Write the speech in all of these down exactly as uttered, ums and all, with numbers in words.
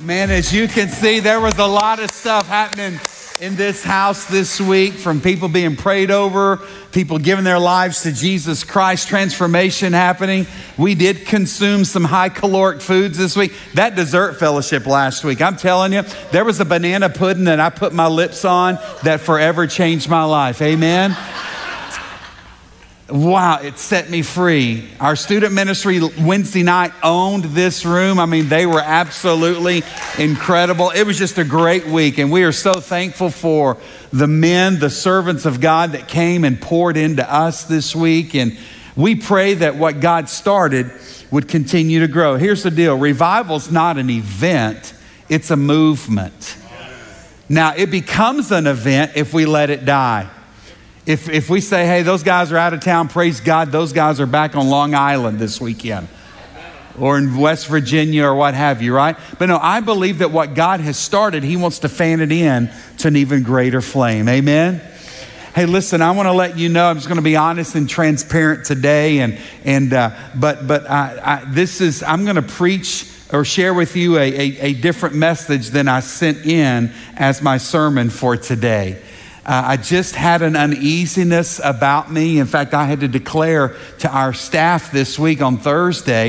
Man, as you can see, there was a lot of stuff happening in this house this week, from people being prayed over, people giving their lives to Jesus Christ, transformation happening. We did consume some high caloric foods this week. That dessert fellowship last week, I'm telling you, there was a banana pudding that I put my lips on that forever changed my life. Amen. Wow, it set me free. Our student ministry Wednesday night owned this room. I mean, they were absolutely incredible. It was just a great week, and we are so thankful for the men, the servants of God that came and poured into us this week. And we pray that what God started would continue to grow. Here's the deal. Revival's not an event, it's a movement. Now, it becomes an event if we let it die. If if we say, hey, those guys are out of town, praise God, those guys are back on Long Island this weekend or in West Virginia or what have you, right? But no, I believe that what God has started, he wants to fan it in to an even greater flame. Amen? Hey, listen, I want to let you know, I'm just going to be honest and transparent today. And and uh, but but I, I, this is, I'm going to preach or share with you a, a, a different message than I sent in as my sermon for today. Uh, I just had an uneasiness about me. In fact, I had to declare to our staff this week on Thursday.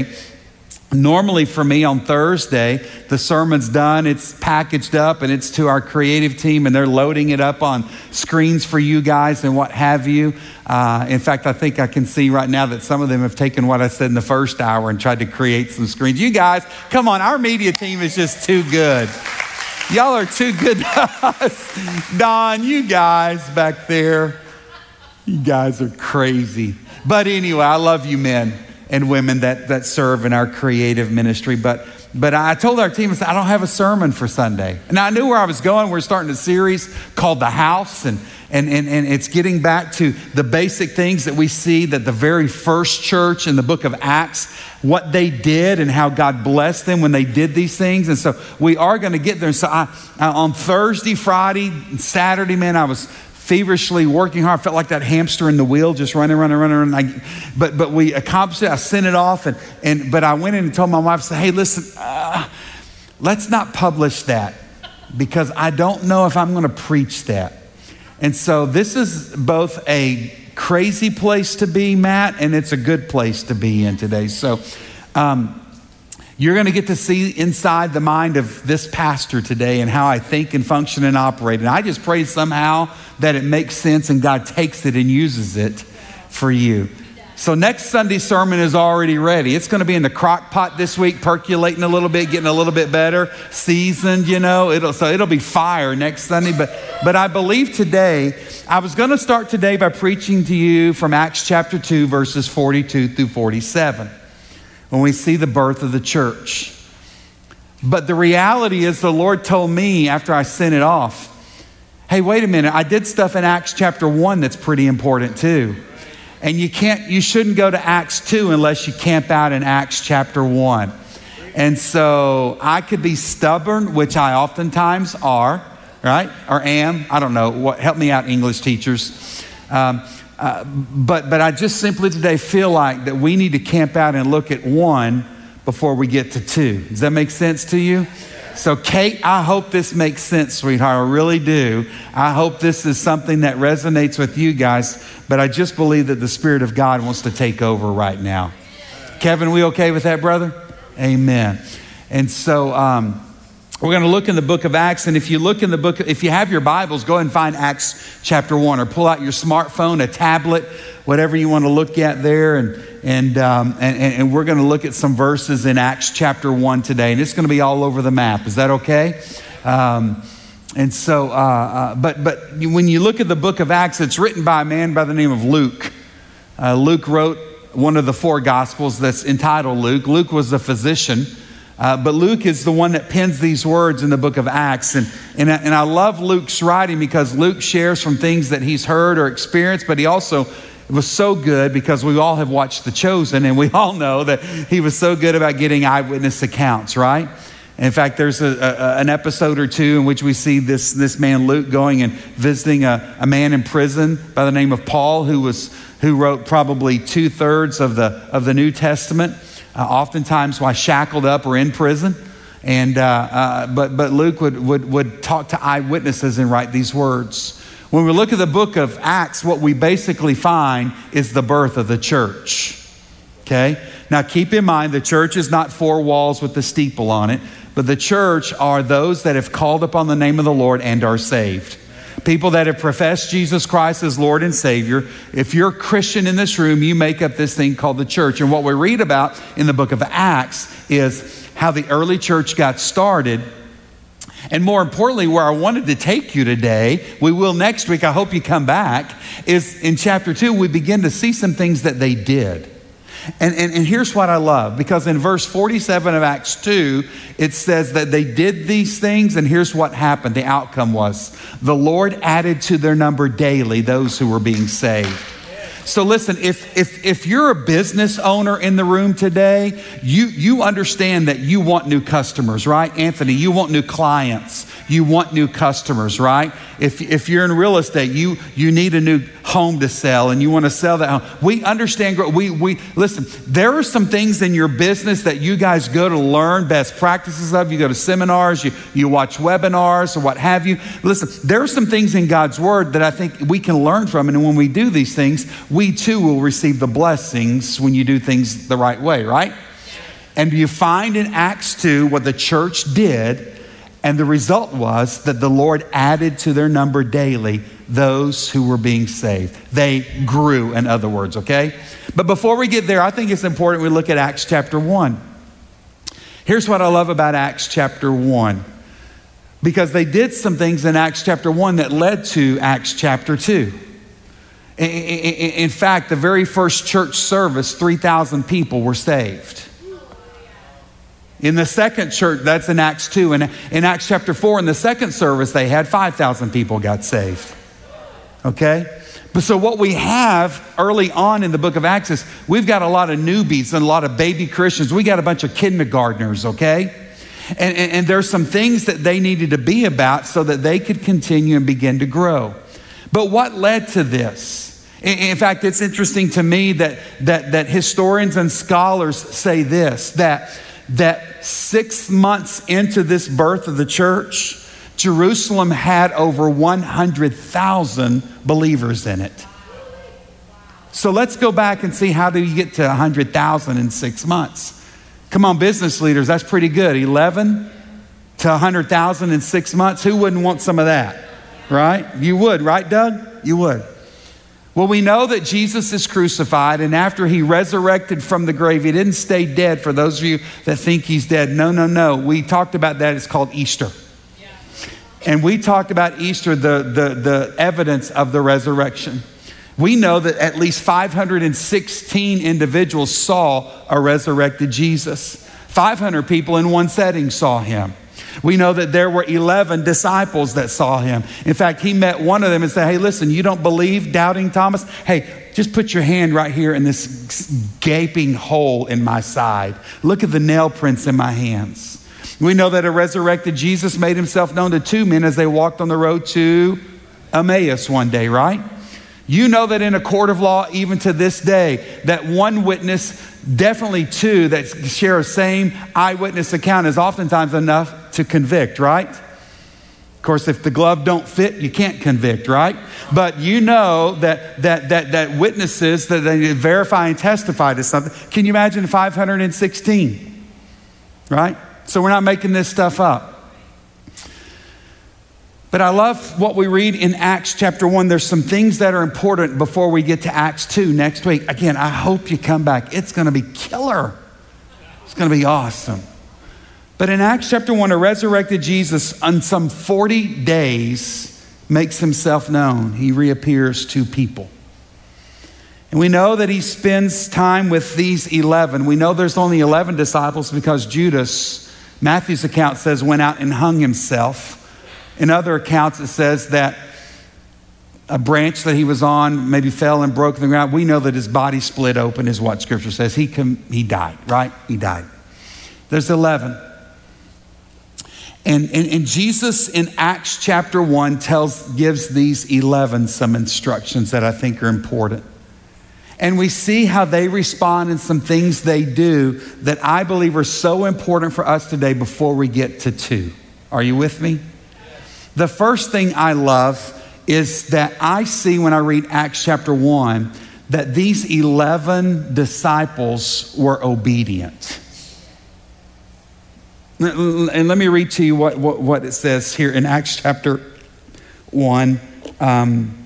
Normally for me on Thursday, the sermon's done, it's packaged up, and it's to our creative team, and they're loading it up on screens for you guys and what have you. Uh, in fact, I think I can see right now that some of them have taken what I said in the first hour and tried to create some screens. You guys, come on, our media team is just too good. Y'all are too good to us. Don, you guys back there, you guys are crazy. But anyway, I love you men and women that, that serve in our creative ministry. But but I told our team, I said, I don't have a sermon for Sunday. And I knew where I was going. We're starting a series called The House. And, and, and, and it's getting back to the basic things that we see that the very first church in the book of Acts, what they did and how God blessed them when they did these things. And so we are going to get there. And so I, I, on Thursday, Friday, and Saturday, man, I was feverishly working hard. I felt like that hamster in the wheel, just running, running, running. running. I, but but we accomplished it. I sent it off. And, and But I went in and told my wife, I said, hey, listen, uh, let's not publish that because I don't know if I'm going to preach that. And so this is both a crazy place to be, Matt, and it's a good place to be in today. So um, you're going to get to see inside the mind of this pastor today and how I think and function and operate. And I just pray somehow that it makes sense and God takes it and uses it for you. So next Sunday's sermon is already ready. It's going to be in the crock pot this week, percolating a little bit, getting a little bit better, seasoned, you know. It'll so it'll be fire next Sunday. But but I believe today, I was going to start today by preaching to you from Acts chapter two, verses forty-two through forty-seven, when we see the birth of the church. But the reality is the Lord told me after I sent it off, hey, wait a minute, I did stuff in Acts chapter one that's pretty important too. And you can't, you shouldn't go to Acts two unless you camp out in Acts chapter one. And so I could be stubborn, which I oftentimes are, right? Or am, I don't know. What, help me out, English teachers. Um, uh, but but I just simply today feel like that we need to camp out and look at one before we get to two. Does that make sense to you? So Kate, I hope this makes sense, sweetheart. I really do. I hope this is something that resonates with you guys, but I just believe that the Spirit of God wants to take over right now. Kevin, we okay with that, brother? Amen. And so um, we're going to look in the book of Acts, and if you look in the book, if you have your Bibles, go ahead and find Acts chapter one, or pull out your smartphone, a tablet, whatever you want to look at there, and And, um, and, and we're going to look at some verses in Acts chapter one today. And it's going to be all over the map. Is that okay? Um, and so, uh, uh, but but when you look at the book of Acts, it's written by a man by the name of Luke. Uh, Luke wrote one of the four gospels that's entitled Luke. Luke was a physician. Uh, but Luke is the one that pens these words in the book of Acts. And, and, and I love Luke's writing because Luke shares from things that he's heard or experienced, but he also... It was so good because we all have watched The Chosen, and we all know that he was so good about getting eyewitness accounts, right? In fact, there's a, a, an episode or two in which we see this, this man Luke going and visiting a, a man in prison by the name of Paul, who was who wrote probably two thirds of the of the New Testament, uh, oftentimes while shackled up or in prison. And, uh, uh, but, but Luke would, would, would talk to eyewitnesses and write these words. When we look at the book of Acts, what we basically find is the birth of the church. Okay? Now keep in mind, the church is not four walls with the steeple on it, but the church are those that have called upon the name of the Lord and are saved. People that have professed Jesus Christ as Lord and Savior. If you're a Christian in this room, you make up this thing called the church. And what we read about in the book of Acts is how the early church got started. And more importantly, where I wanted to take you today, we will next week, I hope you come back, is in chapter two, we begin to see some things that they did. And, and, and here's what I love, because in verse forty-seven of Acts two, it says that they did these things, and here's what happened. The outcome was the Lord added to their number daily those who were being saved. So listen, if, if, if you're a business owner in the room today, you, you understand that you want new customers, right? Anthony, you want new clients. You want new customers, right? If, if you're in real estate, you, you need a new home to sell and you want to sell that home. We understand, we, we, listen, there are some things in your business that you guys go to learn best practices of. You go to seminars, you, you watch webinars or what have you. Listen, there are some things in God's word that I think we can learn from. And when we do these things, we too will receive the blessings when you do things the right way, right? And you find in Acts two what the church did, and the result was that the Lord added to their number daily those who were being saved. They grew, in other words, okay? But before we get there, I think it's important we look at Acts chapter one. Here's what I love about Acts chapter one. Because they did some things in Acts chapter one that led to Acts chapter two. In fact, the very first church service, three thousand people were saved. In the second church, that's in Acts two. And in Acts chapter four, in the second service they had, five thousand people got saved. Okay? But so what we have early on in the book of Acts is we've got a lot of newbies and a lot of baby Christians. We got a bunch of kindergartners, okay? And, and, and there's some things that they needed to be about so that they could continue and begin to grow. But what led to this? In, in fact, it's interesting to me that, that, that historians and scholars say this, that that six months into this birth of the church, Jerusalem had over one hundred thousand believers in it. So let's go back and see, how do you get to one hundred thousand in six months? Come on, business leaders, that's pretty good. eleven to one hundred thousand in six months. Who wouldn't want some of that, right? You would, right, Doug? You would. Well, we know that Jesus is crucified, and after he resurrected from the grave, he didn't stay dead. For those of you that think he's dead, no, no, no. We talked about that. It's called Easter. Yeah. And we talked about Easter, the, the, the evidence of the resurrection. We know that at least five hundred sixteen individuals saw a resurrected Jesus. five hundred people in one setting saw him. We know that there were eleven disciples that saw him. In fact, he met one of them and said, hey, listen, you don't believe, doubting Thomas? Hey, just put your hand right here in this gaping hole in my side. Look at the nail prints in my hands. We know that a resurrected Jesus made himself known to two men as they walked on the road to Emmaus one day, right? You know that in a court of law, even to this day, that one witness, definitely two that share a same eyewitness account is oftentimes enough to convict, right? Of course, if the glove don't fit, you can't convict, right? But you know that that that that witnesses, that they verify and testify to something. Can you imagine five hundred sixteen, right? So we're not making this stuff up. But I love what we read in Acts chapter one. There's some things that are important before we get to Acts two next week. Again, I hope you come back. It's going to be killer. It's going to be awesome. But in Acts chapter one, a resurrected Jesus on some forty days makes himself known. He reappears to people. And we know that he spends time with these eleven. We know there's only eleven disciples because Judas, Matthew's account says, went out and hung himself. In other accounts, it says that a branch that he was on maybe fell and broke the ground. We know that his body split open is what Scripture says. He com- he died, right? He died. There's eleven. And, and, and Jesus in Acts chapter one tells, gives these eleven some instructions that I think are important. And we see how they respond and some things they do that I believe are so important for us today before we get to two. Are you with me? The first thing I love is that I see when I read Acts chapter one that these eleven disciples were obedient. And let me read to you what, what, what it says here in Acts chapter one. Um,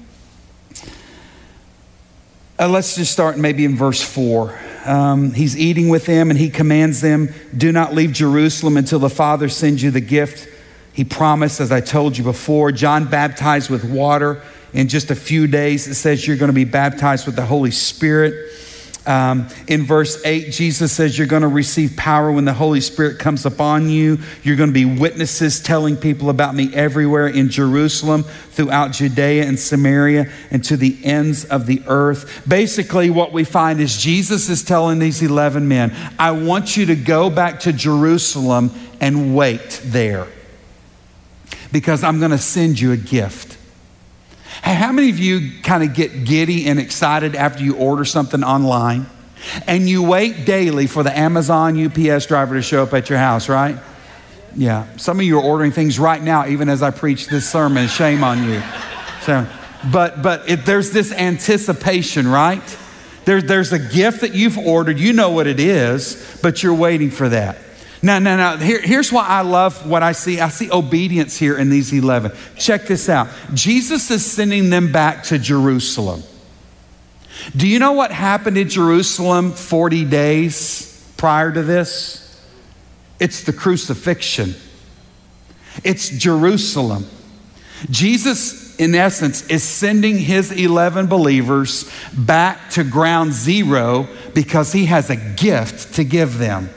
Uh, let's just start maybe in verse four. Um, he's eating with them and he commands them, do not leave Jerusalem until the Father sends you the gift he promised, as I told you before. John baptized with water. In just a few days, it says you're going to be baptized with the Holy Spirit. Um, in verse eight, Jesus says you're going to receive power when the Holy Spirit comes upon you. You're going to be witnesses telling people about me everywhere in Jerusalem, throughout Judea and Samaria, and to the ends of the earth. Basically, what we find is Jesus is telling these eleven men, I want you to go back to Jerusalem and wait there because I'm going to send you a gift. Hey, how many of you kind of get giddy and excited after you order something online and you wait daily for the Amazon U P S driver to show up at your house, right? Yeah. Some of you are ordering things right now, even as I preach this sermon. Shame on you. So, but but it, there's this anticipation, right? There, there's a gift that you've ordered. You know what it is, but you're waiting for that. Now, now, now, here, here's why I love what I see. I see obedience here in these eleven. Check this out. Jesus is sending them back to Jerusalem. Do you know what happened in Jerusalem forty days prior to this? It's the crucifixion. It's Jerusalem. Jesus, in essence, is sending his eleven believers back to ground zero because he has a gift to give them.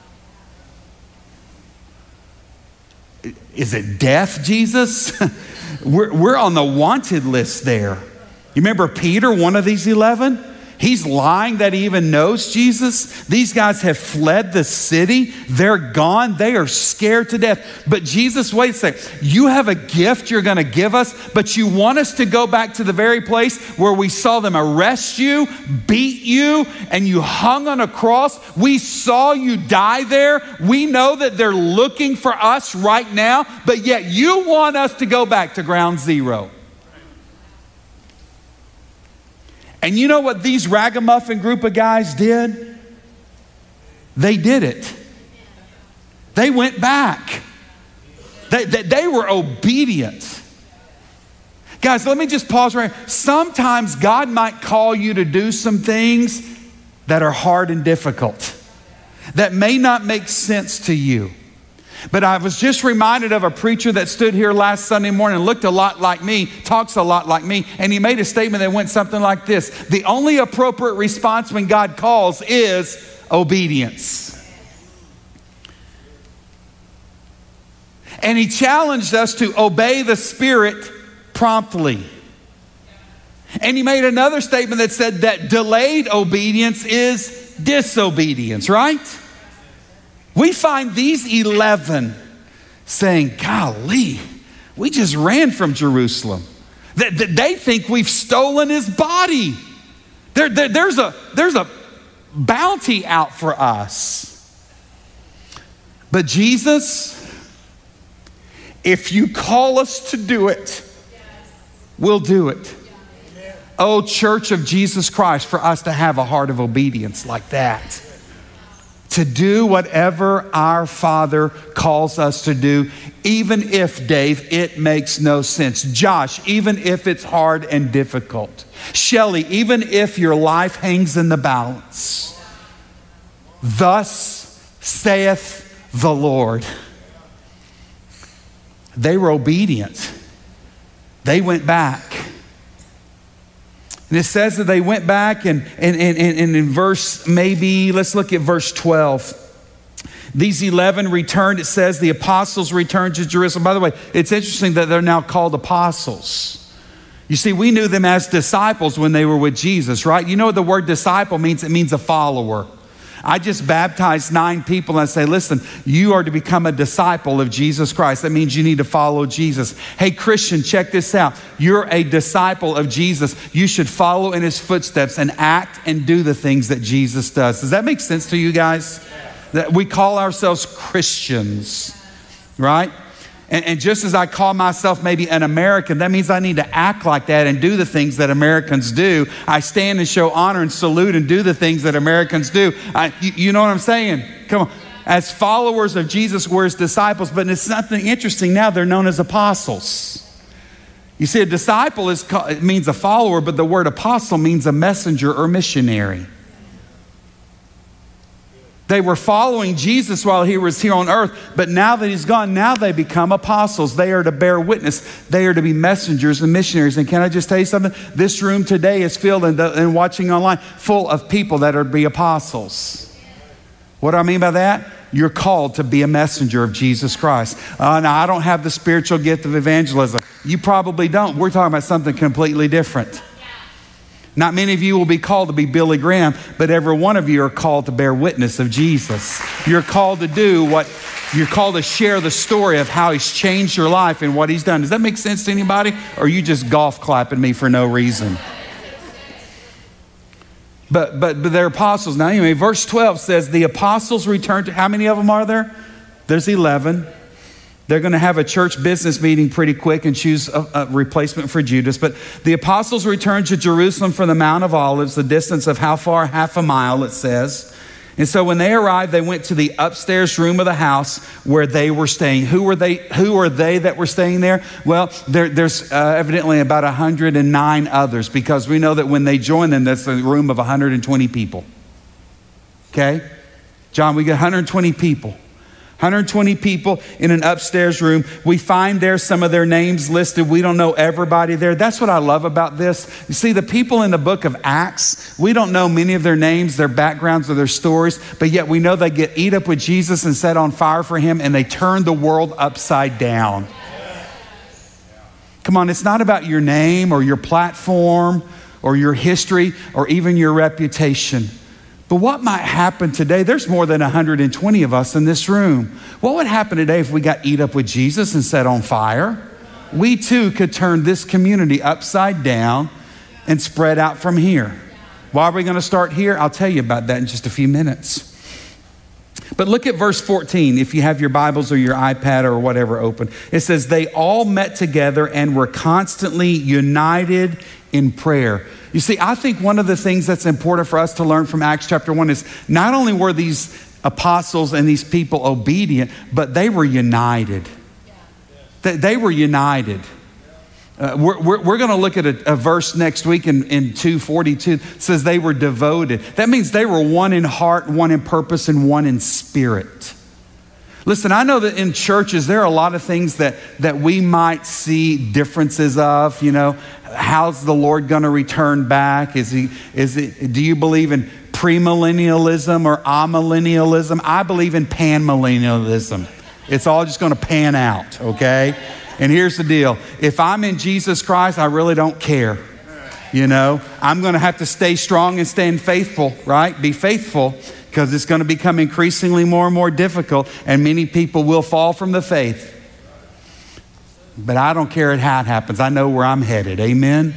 Is it death, Jesus? we're, we're on the wanted list there. You remember Peter, one of these eleven? He's lying that he even knows Jesus. These guys have fled the city. They're gone. They are scared to death. But Jesus, wait a second. You have a gift you're going to give us, but you want us to go back to the very place where we saw them arrest you, beat you, and you hung on a cross. We saw you die there. We know that they're looking for us right now, but yet you want us to go back to ground zero. And you know what these ragamuffin group of guys did? They did it. They went back. They, they, they were obedient. Guys, let me just pause right here. Sometimes God might call you to do some things that are hard and difficult, that may not make sense to you. But I was just reminded of a preacher that stood here last Sunday morning and looked a lot like me, talks a lot like me, and he made a statement that went something like this: the only appropriate response when God calls is obedience. And he challenged us to obey the Spirit promptly. And he made another statement that said that delayed obedience is disobedience, right? We find these eleven saying, golly, we just ran from Jerusalem. They, they think we've stolen his body. There, there, there's, a, there's a bounty out for us. But Jesus, if you call us to do it, we'll do it. Oh, Church of Jesus Christ, for us to have a heart of obedience like that. To do whatever our Father calls us to do, even if, Dave, it makes no sense. Josh, even if it's hard and difficult. Shelley, even if your life hangs in the balance. Thus saith the Lord. They were obedient. They went back. And it says that they went back and, and, and, and in verse maybe, let's look at verse twelve. These eleven returned, it says the apostles returned to Jerusalem. By the way, it's interesting that they're now called apostles. You see, we knew them as disciples when they were with Jesus, right? You know what the word disciple means? It means a follower. I just baptized nine people and I say, listen, you are to become a disciple of Jesus Christ. That means you need to follow Jesus. Hey, Christian, check this out. You're a disciple of Jesus. You should follow in his footsteps and act and do the things that Jesus does. Does that make sense to you guys? That we call ourselves Christians, right? And, and just as I call myself maybe an American, that means I need to act like that and do the things that Americans do. I stand and show honor and salute and do the things that Americans do. I, you, you know what I'm saying? Come on. As followers of Jesus, we're his disciples, but it's something interesting now. They're known as apostles. You see, a disciple is it means a follower, but the word apostle means a messenger or missionary. They were following Jesus while he was here on earth, but now that he's gone, now they become apostles. They are to bear witness. They are to be messengers and missionaries. And can I just tell you something? This room today is filled and, and watching online full of people that are to be apostles. What do I mean by that? You're called to be a messenger of Jesus Christ. Uh, now, I don't have the spiritual gift of evangelism. You probably don't. We're talking about something completely different. Not many of you will be called to be Billy Graham, but every one of you are called to bear witness of Jesus. You're called to do what, you're called to share the story of how he's changed your life and what he's done. Does that make sense to anybody? Or are you just golf clapping me for no reason? But, but, but they're apostles. Now anyway, verse twelve says the apostles returned to, how many of them are there? There's eleven. They're going to have a church business meeting pretty quick and choose a, a replacement for Judas. But the apostles returned to Jerusalem from the Mount of Olives, the distance of how far? Half a mile, it says. And so when they arrived, they went to the upstairs room of the house where they were staying. Who were they? Who were they that were staying there? Well, there, there's uh, evidently about one hundred nine others, because we know that when they joined them, that's a room of one hundred twenty people. Okay? John, we got one hundred twenty people. one hundred twenty people in an upstairs room. We find there some of their names listed. We don't know everybody there. That's what I love about this. You see, the people in the book of Acts, we don't know many of their names, their backgrounds, or their stories, but yet we know they get eat up with Jesus and set on fire for him, and they turn the world upside down. Come on, it's not about your name or your platform or your history or even your reputation. But what might happen today? There's more than one hundred twenty of us in this room. What would happen today if we got eat up with Jesus and set on fire? We too could turn this community upside down and spread out from here. Why are we going to start here? I'll tell you about that in just a few minutes. But look at verse fourteen, if you have your Bibles or your iPad or whatever open. It says, they all met together and were constantly united in prayer. You see, I think one of the things that's important for us to learn from Acts chapter one is not only were these apostles and these people obedient, but they were united. They, they were united. Uh, we're we're, we're going to look at a, a verse next week in, in two forty-two. It says they were devoted. That means they were one in heart, one in purpose, and one in spirit. Listen, I know that in churches, there are a lot of things that, that we might see differences of, you know. How's the Lord going to return back? Is he, is it, do you believe in premillennialism or amillennialism? I believe in panmillennialism. It's all just going to pan out, okay? And here's the deal. If I'm in Jesus Christ, I really don't care. You know, I'm going to have to stay strong and stay faithful, right? Be faithful, because it's going to become increasingly more and more difficult, and many people will fall from the faith. But I don't care how it happens. I know where I'm headed. Amen?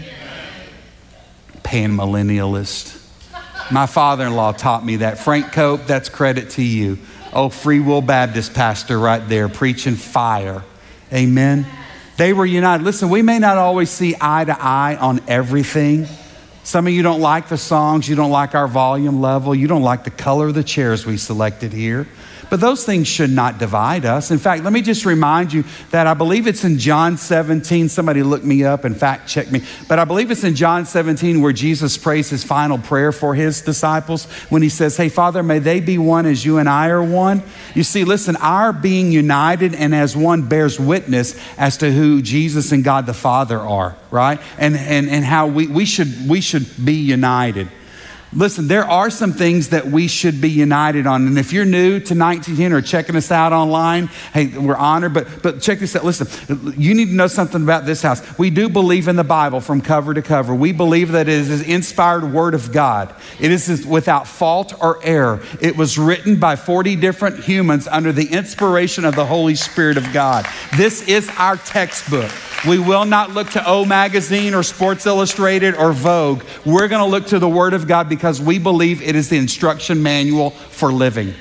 Panmillennialist. My father-in-law taught me that. Frank Cope, that's credit to you. Oh, Free Will Baptist pastor right there, preaching fire. Amen? They were united. Listen, we may not always see eye to eye on everything. Some of you don't like the songs. You don't like our volume level. You don't like the color of the chairs we selected here. But those things should not divide us. In fact, let me just remind you that I believe it's in John seventeen. Somebody look me up and fact check me. But I believe it's in John seventeen where Jesus prays his final prayer for his disciples when he says, hey, Father, may they be one as you and I are one. You see, listen, our being united and as one bears witness as to who Jesus and God the Father are, right? And, and, and how we, we, should, we should be united. Listen, there are some things that we should be united on. And if you're new to nineteen ten or checking us out online, hey, we're honored. But, but check this out. Listen, you need to know something about this house. We do believe in the Bible from cover to cover. We believe that it is the inspired word of God. It is without fault or error. It was written by forty different humans under the inspiration of the Holy Spirit of God. This is our textbook. We will not look to O Magazine or Sports Illustrated or Vogue. We're going to look to the Word of God because we believe it is the instruction manual for living.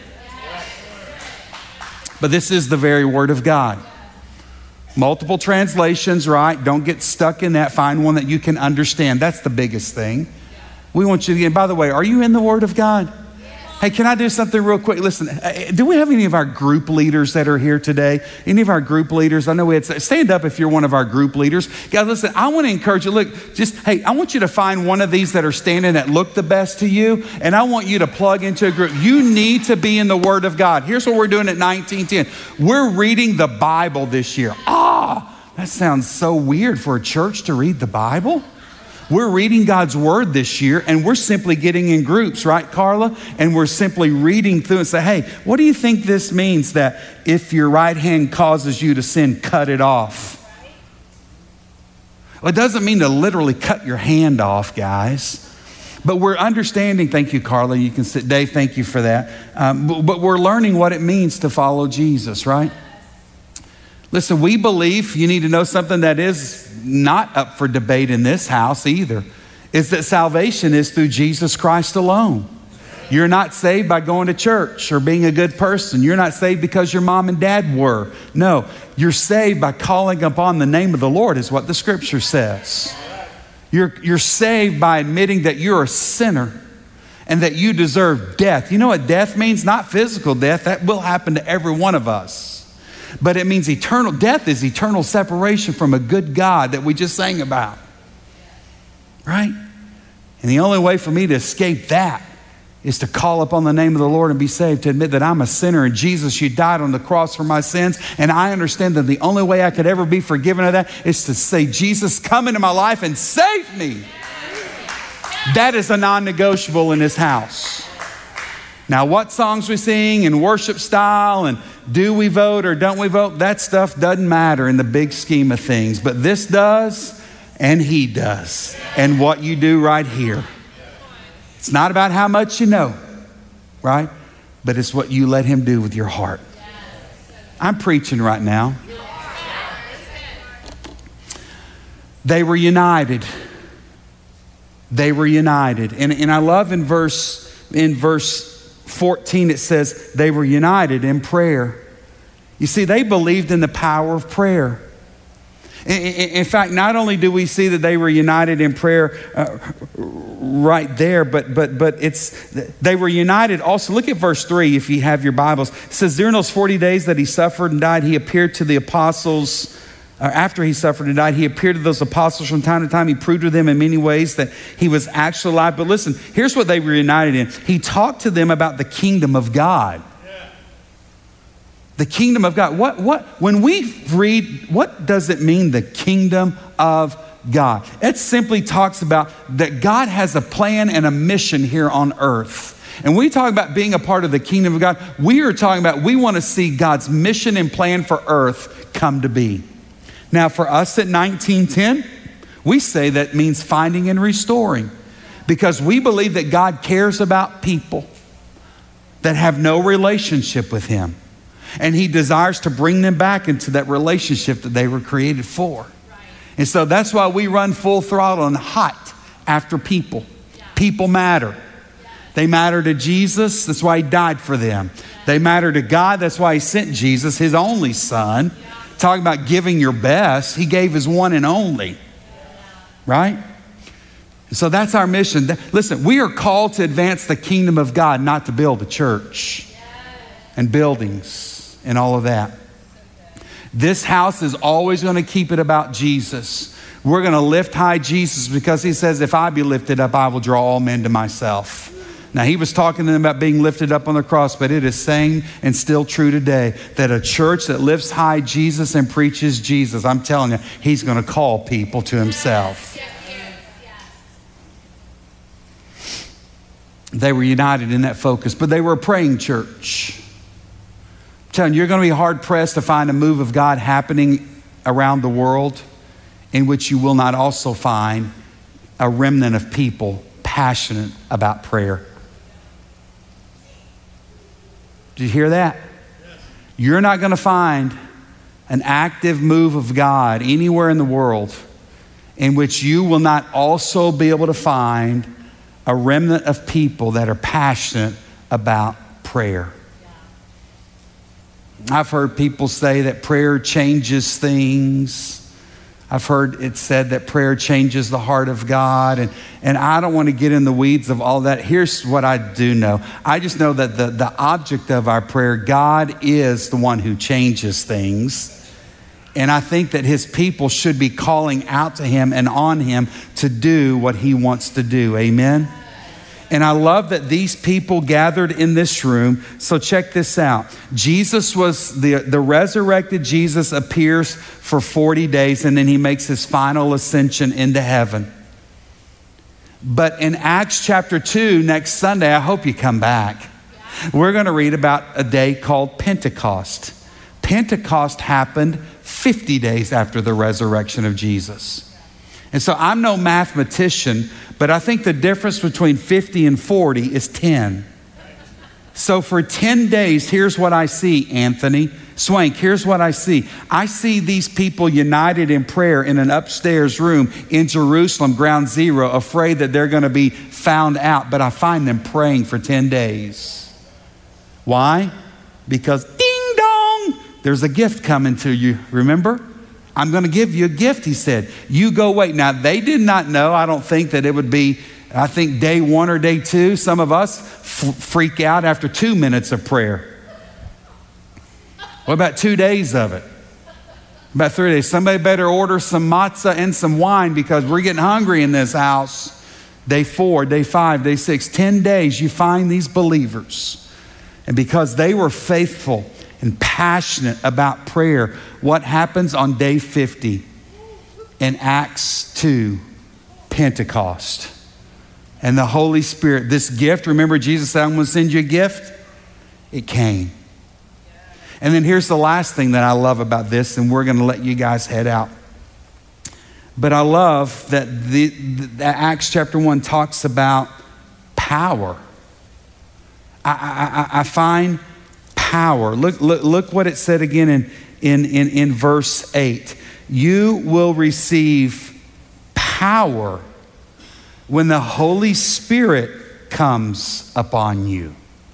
But this is the very Word of God. Multiple translations, right? Don't get stuck in that. Find one that you can understand. That's the biggest thing. We want you to get, by the way, are you in the Word of God? Hey, can I do something real quick? Listen, do we have any of our group leaders that are here today? Any of our group leaders? I know we had, stand up if you're one of our group leaders. Guys, listen, I want to encourage you. Look, just, hey, I want you to find one of these that are standing that look the best to you, and I want you to plug into a group. You need to be in the Word of God. Here's what we're doing at nineteen ten. We're reading the Bible this year. Ah, that sounds so weird for a church to read the Bible. We're reading God's Word this year, and we're simply getting in groups, right, Carla? And we're simply reading through and say, hey, what do you think this means that if your right hand causes you to sin, cut it off? Well, it doesn't mean to literally cut your hand off, guys. But we're understanding, thank you, Carla, you can sit, Dave, thank you for that. Um, but, but we're learning what it means to follow Jesus, right? Listen, we believe, you need to know something that is not up for debate in this house either, is that salvation is through Jesus Christ alone. You're not saved by going to church or being a good person. You're not saved because your mom and dad were. No, you're saved by calling upon the name of the Lord is what the scripture says. You're, you're saved by admitting that you're a sinner and that you deserve death. You know what death means? Not physical death. That will happen to every one of us. But it means eternal. Death is eternal separation from a good God that we just sang about. Right? And the only way for me to escape that is to call upon the name of the Lord and be saved, to admit that I'm a sinner and Jesus, you died on the cross for my sins. And I understand that the only way I could ever be forgiven of that is to say, Jesus, come into my life and save me. That is a non-negotiable in this house. Now, what songs we sing and worship style and do we vote or don't we vote, that stuff doesn't matter in the big scheme of things. But this does, and he does. And what you do right here. It's not about how much you know, right? But it's what you let him do with your heart. I'm preaching right now. They were united. They were united. And, and I love in verse, in verse fourteen, it says they were united in prayer. You see, they believed in the power of prayer. In, in, in fact, not only do we see that they were united in prayer uh, right there, but but but it's they were united also. Look at verse three if you have your Bibles. It says, during those forty days that he suffered and died, he appeared to the apostles. Uh, after he suffered and died, he appeared to those apostles from time to time. He proved to them in many ways that he was actually alive. But listen, here's what they were united in. He talked to them about the kingdom of God. Yeah. The kingdom of God. What, what, when we read, what does it mean, the kingdom of God? It simply talks about that God has a plan and a mission here on earth. And when we talk about being a part of the kingdom of God, we are talking about we want to see God's mission and plan for earth come to be. Now, for us at nineteen ten, we say that means finding and restoring, because we believe that God cares about people that have no relationship with him. And he desires to bring them back into that relationship that they were created for. Right. And so that's why we run full throttle and hot after people. Yeah. People matter. Yeah. They matter to Jesus. That's why he died for them. Yeah. They matter to God. That's why he sent Jesus, his only son. Yeah. Talking about giving your best, he gave his one and only, right? So that's our mission. Listen, we are called to advance the kingdom of God, not to build a church and buildings and all of that. This house is always going to keep it about Jesus. We're going to lift high Jesus because he says, if I be lifted up, I will draw all men to myself. Now, he was talking to them about being lifted up on the cross, but it is same and still true today that a church that lifts high Jesus and preaches Jesus, I'm telling you, he's going to call people to himself. They were united in that focus, but they were a praying church. I'm telling you, you're going to be hard-pressed to find a move of God happening around the world in which you will not also find a remnant of people passionate about prayer. Did you hear that? You're not going to find an active move of God anywhere in the world in which you will not also be able to find a remnant of people that are passionate about prayer. I've heard people say that prayer changes things. I've heard it said that prayer changes the heart of God. And, and I don't want to get in the weeds of all that. Here's what I do know. I just know that the, the object of our prayer, God is the one who changes things. And I think that his people should be calling out to him and on him to do what he wants to do. Amen? And I love that these people gathered in this room. So check this out. Jesus was, the, the resurrected Jesus appears for forty days and then he makes his final ascension into heaven. But in Acts chapter two, next Sunday, I hope you come back. We're going to read about a day called Pentecost. Pentecost happened fifty days after the resurrection of Jesus. And so I'm no mathematician, but I think the difference between fifty and forty is ten. So for ten days, here's what I see, Anthony. Swank, here's what I see. I see these people united in prayer in an upstairs room in Jerusalem, ground zero, afraid that they're going to be found out. But I find them praying for ten days. Why? Because ding dong, there's a gift coming to you, remember? I'm going to give you a gift, he said. You go wait. Now, they did not know, I don't think that it would be, I think day one or day two. Some of us f- freak out after two minutes of prayer. What about two days of it? About three days. Somebody better order some matzah and some wine because we're getting hungry in this house. Day four, day five, day six, ten days, you find these believers. And because they were faithful and passionate about prayer, what happens on day fifty in Acts two, Pentecost? And the Holy Spirit, this gift, remember Jesus said, I'm going to send you a gift? It came. And then here's the last thing that I love about this, and we're going to let you guys head out. But I love that the, the Acts chapter one talks about power. I, I, I find power. Look, look, look what it said again in, in, in, in verse eight. You will receive power when the Holy Spirit comes upon you.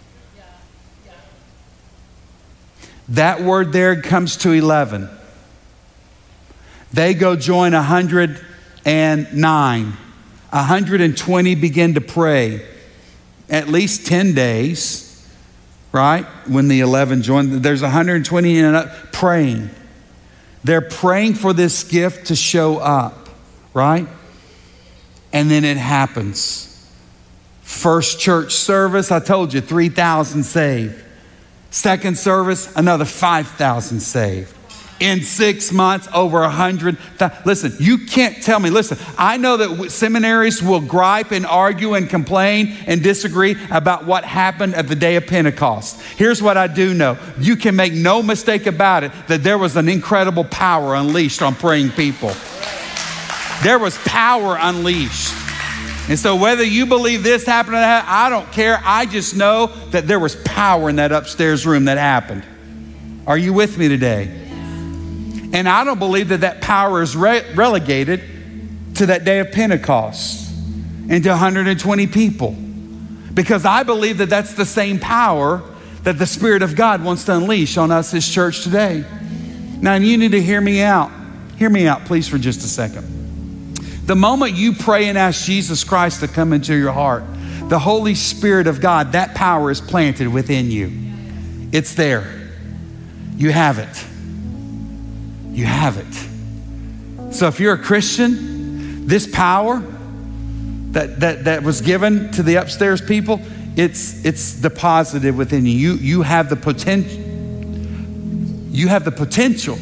That word there comes to eleven. They go join one hundred nine. one hundred twenty begin to pray. At least ten days, right? When the eleven join, there's one hundred twenty in it praying. They're praying for this gift to show up, right? And then it happens. First church service, I told you, three thousand saved. Second service, another five thousand saved. In six months, over a hundred. Listen, you can't tell me. Listen, I know that seminaries will gripe and argue and complain and disagree about what happened at the day of Pentecost. Here's what I do know. You can make no mistake about it that there was an incredible power unleashed on praying people. There was power unleashed. And so whether you believe this happened or that, I don't care. I just know that there was power in that upstairs room that happened. Are you with me today? And I don't believe that that power is re- relegated to that day of Pentecost and to one hundred twenty people. Because I believe that that's the same power that the Spirit of God wants to unleash on us as church today. Now, you need to hear me out. Hear me out, please, for just a second. The moment you pray and ask Jesus Christ to come into your heart, the Holy Spirit of God, that power is planted within you. It's there. You have it. You have it. So if you're a Christian, this power that, that, that was given to the upstairs people, it's, it's deposited within you. You, you have the potential. You have the potential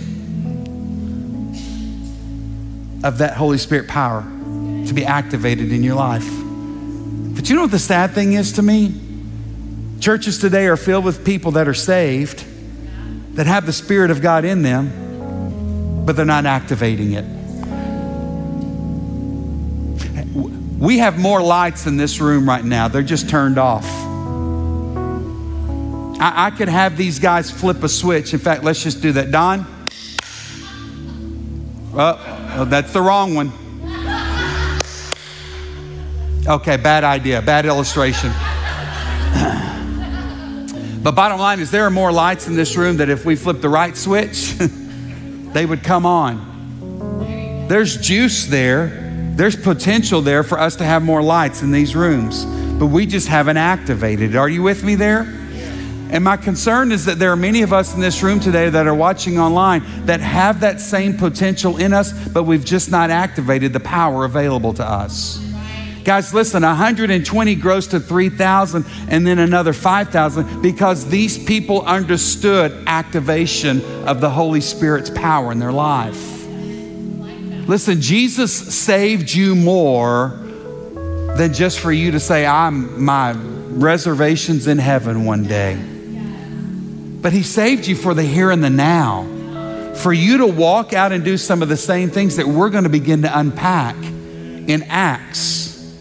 of that Holy Spirit power to be activated in your life. But you know what the sad thing is to me? Churches today are filled with people that are saved, that have the Spirit of God in them, but they're not activating it. We have more lights in this room right now. They're just turned off. I, I could have these guys flip a switch. In fact, let's just do that. Don? Oh, oh, that's the wrong one. Okay, bad idea, bad illustration. But bottom line is there are more lights in this room that if we flip the right switch, they would come on. There's juice there. There's potential there for us to have more lights in these rooms, but we just haven't activated. Are you with me there? And my concern is that there are many of us in this room today that are watching online that have that same potential in us, but we've just not activated the power available to us. Guys, listen, one hundred twenty grows to three thousand and then another five thousand because these people understood activation of the Holy Spirit's power in their life. Listen, Jesus saved you more than just for you to say, I'm my reservations in heaven one day. But he saved you for the here and the now, for you to walk out and do some of the same things that we're going to begin to unpack in Acts.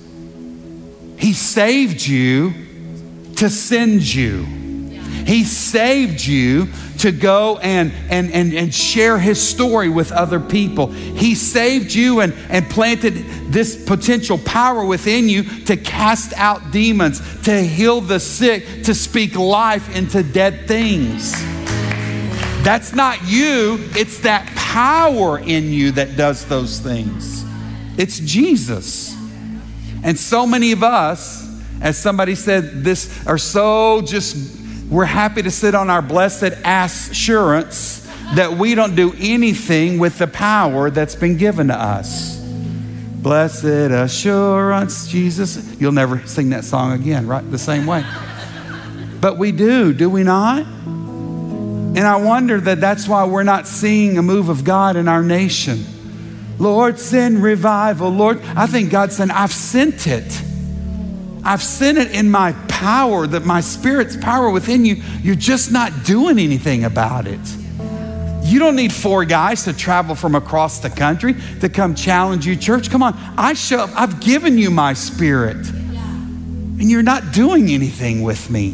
He saved you to send you. He saved you to go and, and, and, and share his story with other people. He saved you and, and planted this potential power within you to cast out demons, to heal the sick, to speak life into dead things. That's not you, it's that power in you that does those things. It's Jesus. And so many of us, as somebody said, this are so just, we're happy to sit on our blessed assurance that we don't do anything with the power that's been given to us. Blessed assurance, Jesus. You'll never sing that song again, right? The same way. But we do, do we not? And I wonder that that's why we're not seeing a move of God in our nation. Lord, send revival. Lord, I think God's saying, I've sent it. I've sent it in my power, that my Spirit's power within you. You're just not doing anything about it. You don't need four guys to travel from across the country to come challenge you, church. Come on, I show up. I've given you my Spirit, and you're not doing anything with me.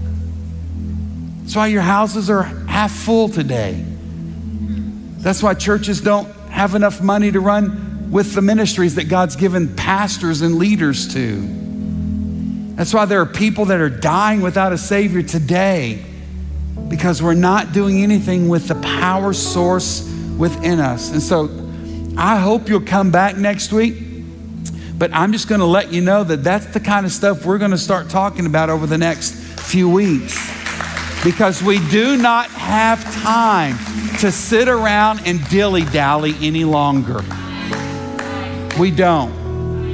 That's why your houses are half full today. That's why churches don't have enough money to run with the ministries that God's given pastors and leaders to. That's why there are people that are dying without a Savior today, because we're not doing anything with the power source within us. And so I hope you'll come back next week, but I'm just going to let you know that that's the kind of stuff we're going to start talking about over the next few weeks, because we do not have time to sit around and dilly-dally any longer. We don't.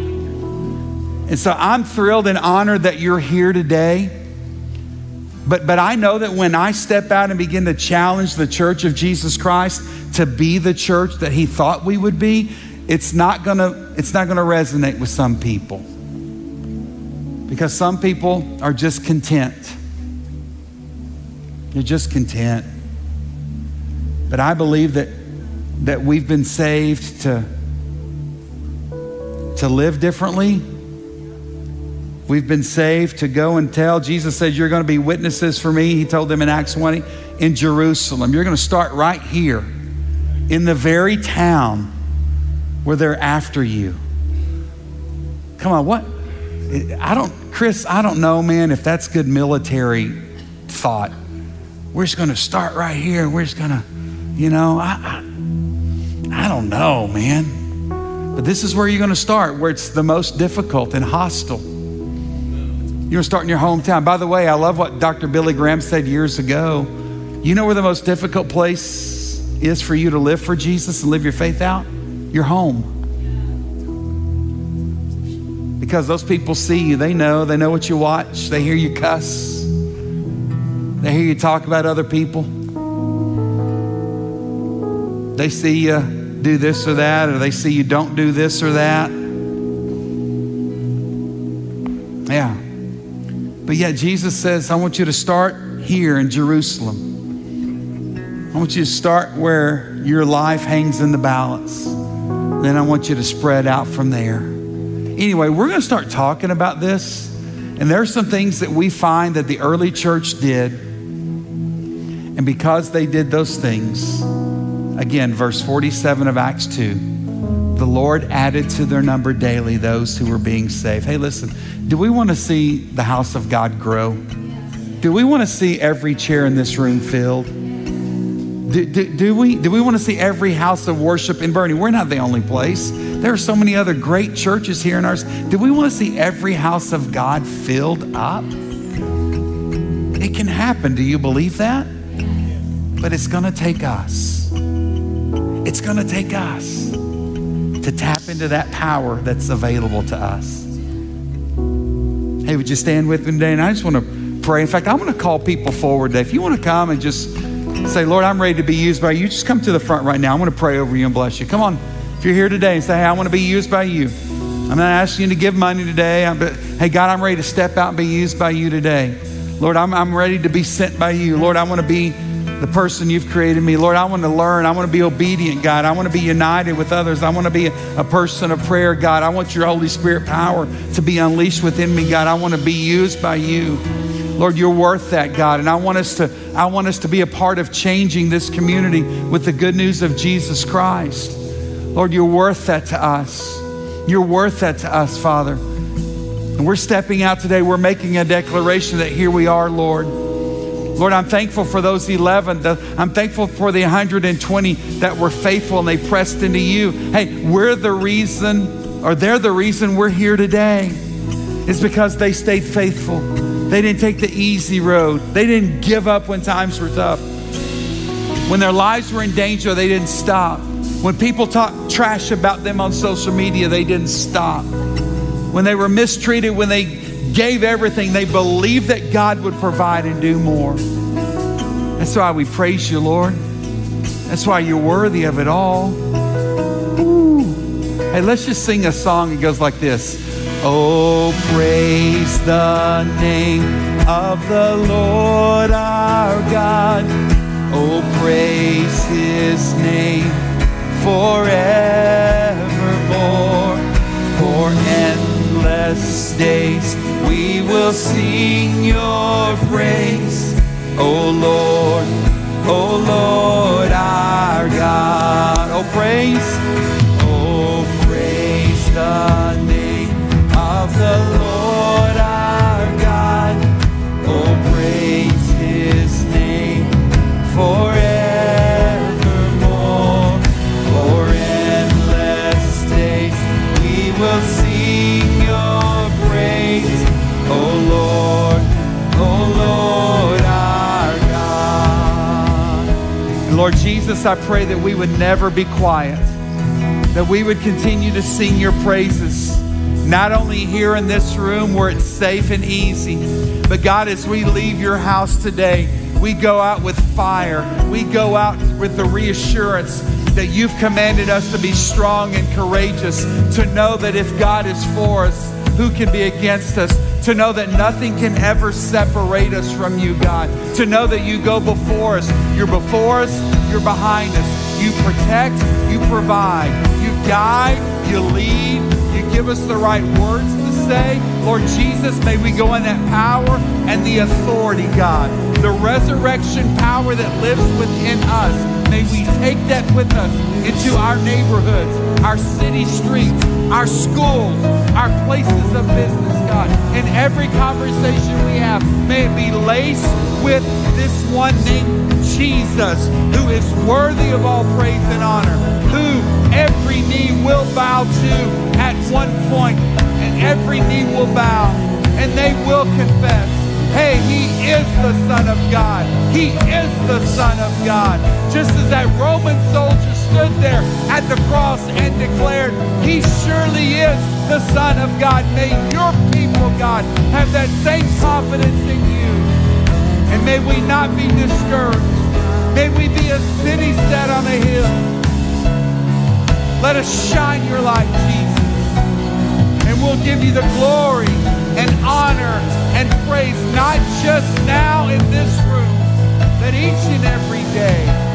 And so I'm thrilled and honored that you're here today. But, but I know that when I step out and begin to challenge the Church of Jesus Christ to be the church that he thought we would be, it's not gonna, it's not gonna resonate with some people. Because some people are just content. They're just content. But I believe that, that we've been saved to, to live differently. We've been saved to go and tell. Jesus said, you're going to be witnesses for me. He told them in Acts twenty, in Jerusalem. You're going to start right here in the very town where they're after you. Come on, what? I don't, Chris, I don't know, man, if that's good military thought. We're just going to start right here. We're just going to, you know, I, I, I don't know, man. But this is where you're going to start, where it's the most difficult and hostile. You're going to start in your hometown. By the way, I love what Doctor Billy Graham said years ago. You know where the most difficult place is for you to live for Jesus and live your faith out? Your home. Because those people see you. They know. They know what you watch. They hear you cuss. They hear you talk about other people. They see you do this or that, or they see you don't do this or that. Yeah. But yet Jesus says, I want you to start here in Jerusalem. I want you to start where your life hangs in the balance. Then I want you to spread out from there. Anyway, we're going to start talking about this. And there are some things that we find that the early church did. And because they did those things, again, verse forty-seven of Acts two, the Lord added to their number daily those who were being saved. Hey, listen, do we want to see the house of God grow? Do we want to see every chair in this room filled? Do, do, do we, do we want to see every house of worship in Bernie? We're not the only place. There are so many other great churches here in ours. Do we want to see every house of God filled up? It can happen. Do you believe that? But it's going to take us. It's going to take us to tap into that power that's available to us. Hey, would you stand with me today? And I just want to pray. In fact, I'm going to call people forward today. If you want to come and just say, Lord, I'm ready to be used by you, just come to the front right now. I'm going to pray over you and bless you. Come on. If you're here today and say, hey, I want to be used by you. I'm not asking you to give money today. I'm, but, hey, God, I'm ready to step out and be used by you today. Lord, I'm, I'm ready to be sent by you. Lord, I want to be the person you've created me. Lord, I want to learn. I want to be obedient, God. I want to be united with others. I want to be a, a person of prayer, God. I want your Holy Spirit power to be unleashed within me, God. I want to be used by you. Lord, you're worth that, God. And I want us to, I want us to be a part of changing this community with the good news of Jesus Christ. Lord, you're worth that to us. You're worth that to us, Father. And we're stepping out today. We're making a declaration that here we are, Lord. Lord, I'm thankful for those eleven. I'm thankful for the one hundred twenty that were faithful and they pressed into you. Hey, we're the reason, or they're the reason we're here today. It's because they stayed faithful. They didn't take the easy road. They didn't give up when times were tough. When their lives were in danger, they didn't stop. When people talked trash about them on social media, they didn't stop. When they were mistreated, when they gave everything, they believed that God would provide and do more. That's why we praise you, Lord. That's why you're worthy of it all. Ooh. Hey, let's just sing a song that goes like this. Oh, praise the name of the Lord our God. Oh, praise his name forevermore. For endless days we will sing your praise. Oh Lord, oh Lord our God. Oh, praise, oh, praise the name of the Lord our God. Oh, praise his name forevermore. For endless days we will sing your praise. Oh Lord, oh Lord our God. And Lord Jesus, I pray that we would never be quiet, that we would continue to sing your praises. Not only here in this room where it's safe and easy, but God, as we leave your house today, we go out with fire. We go out with the reassurance that you've commanded us to be strong and courageous, to know that if God is for us, who can be against us? To know that nothing can ever separate us from you, God. To know that you go before us. You're before us, you're behind us. You protect, you provide, you guide, you lead, you give us the right words to say. Lord Jesus, may we go in that power and the authority, God. The resurrection power that lives within us. May we take that with us into our neighborhoods, our city streets, our schools, our places of business, God. In every conversation we have, may it be laced with this one name, Jesus, who is worthy of all praise and honor, who every knee will bow to at one point, and every knee will bow, and they will confess, hey, he is the Son of God. He is the Son of God. Just as that Roman soldier stood there at the cross and declared, he surely is the Son of God. May your people, God, have that same confidence in you. And may we not be discouraged. May we be a city set on a hill. Let us shine your light, Jesus. And we'll give you the glory and honor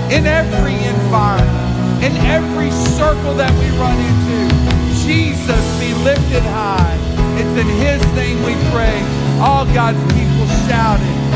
in every environment, in every circle that we run into. Jesus be lifted high. It's in his name we pray. All God's people shouted.